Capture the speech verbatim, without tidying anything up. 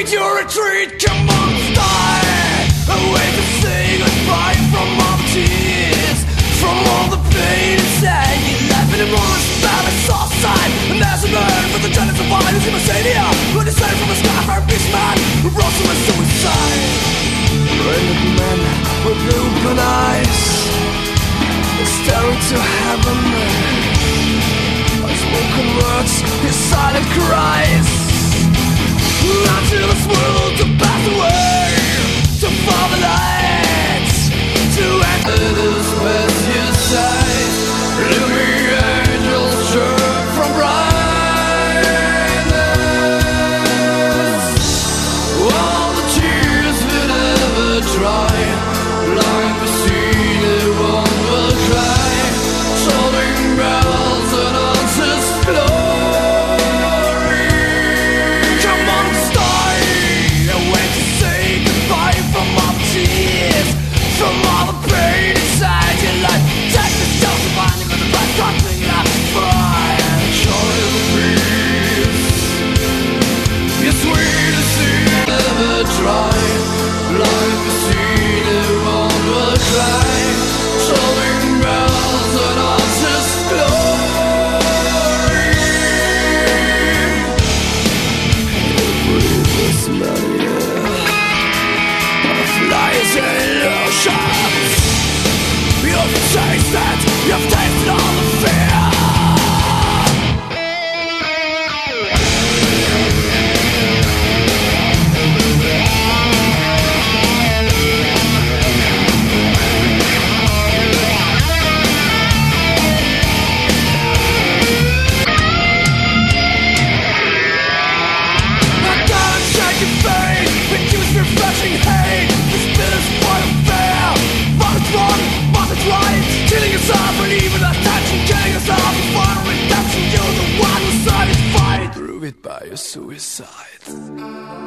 need your retreat, come on, stay away to say goodbye from all the tears, from all the pain inside your life. Anymore is bad, it's all side, and there's a man for the tenants of violence in Messania, who descended from a sky for a beast man who rose from a suicide. Brilliant men with open eyes, staring to heaven, unspoken words, his silent cries. Until this world to pass away, to follow the lights, to enter this best you say. Living angels jerk from brightness. All the tears will never dry, like the sea they won't will cry. Tolling bells and answers glory. From all the pain inside your life, take the shells of binding with the blood crumbling up fire. Joy of peace, your sweet as sea never dry, like the sea that won't will cry. Tolling bells and answers glory. You breathe this melody of lies and illusions. You've tasted, you've tasted all the fear. I can't shake your face, accuse me of flashing hate. This bitter's point of fear. But it's wrong, but it's right. Killing yourself and even attention. Killing yourself is final redemption. You're the one who satisfied. Prove it by your suicide.